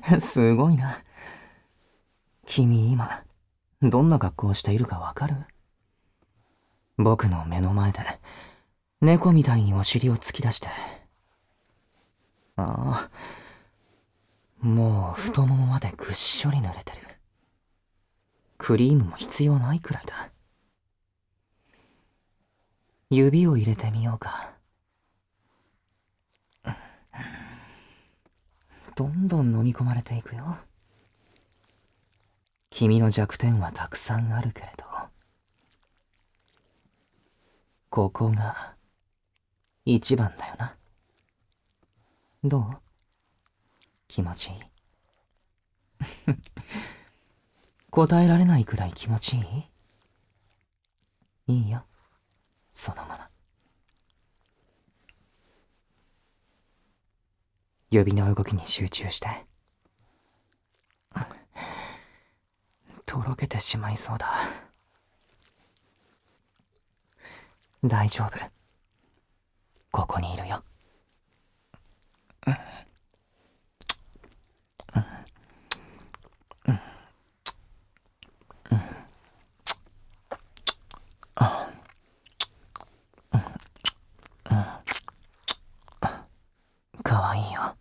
すごいな。君今、どんな格好をしているかわかる？僕の目の前で、猫みたいにお尻を突き出して。ああ、もう太ももまでぐっしょり濡れてる。クリームも必要ないくらいだ。指を入れてみようか。どんどん飲み込まれていくよ。君の弱点はたくさんあるけれど、ここが一番だよな。どう？気持ちいい？答えられないくらい気持ちいい？いいよ、そのまま。指の動きに集中して。とろけてしまいそうだ。大丈夫。ここにいるよ。かわいいよ。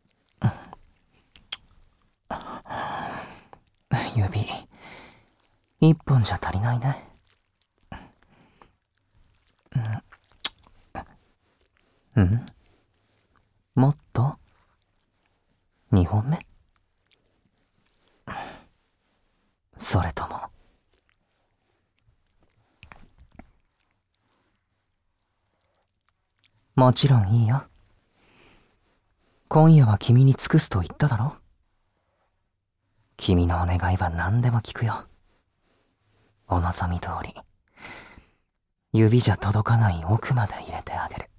指、一本じゃ足りないね。ん？もっと？二本目？それとも。もちろんいいよ。今夜は君に尽くすと言っただろ。君のお願いは何でも聞くよ。お望み通り、指じゃ届かない奥まで入れてあげる。